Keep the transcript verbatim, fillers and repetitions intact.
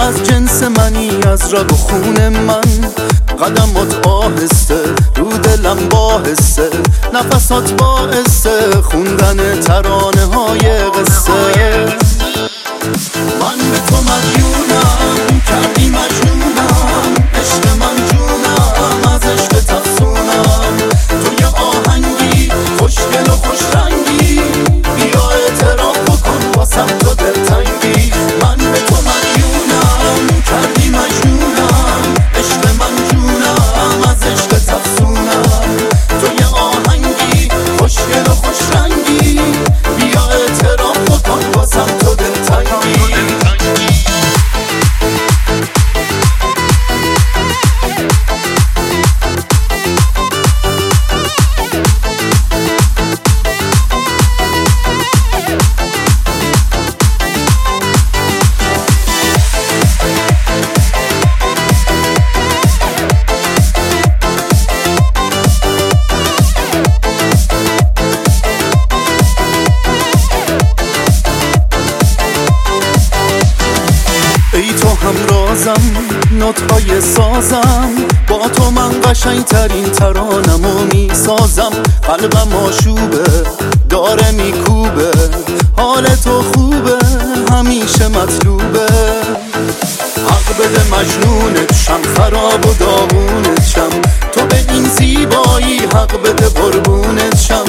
از جنس منی، از رگ و خون من. قدمات آهسته رو دلم باحثه، نفسات باعثه خوندن ترانه های قصه. من به تو مدیونم، کردی مجنونم، عشق من جونم، از عشق تفسونم. تو یه آهنگی خوشگل و خوش رنگی، بیا اعتراف بکن واسم تو دلتنگی. من به تو مدیونم، کردی مجنونم، عشق من جونم، از عشق تفسونم. تو یه آهنگی خوشگل و خوش رنگی، بیا اعتراف بکن واسم تو دلتنگی. ای تو هم رازم، نوت‌های سازم، با تو من قشنگ ترین ترانمو میسازم. قلبم آشوبه داره میکوبه، حال تو خوبه همیشه مطلوبه. حق بده مجنونت شم، خراب و داغونت شم، تو به این زیبایی حق بده قربونت شم.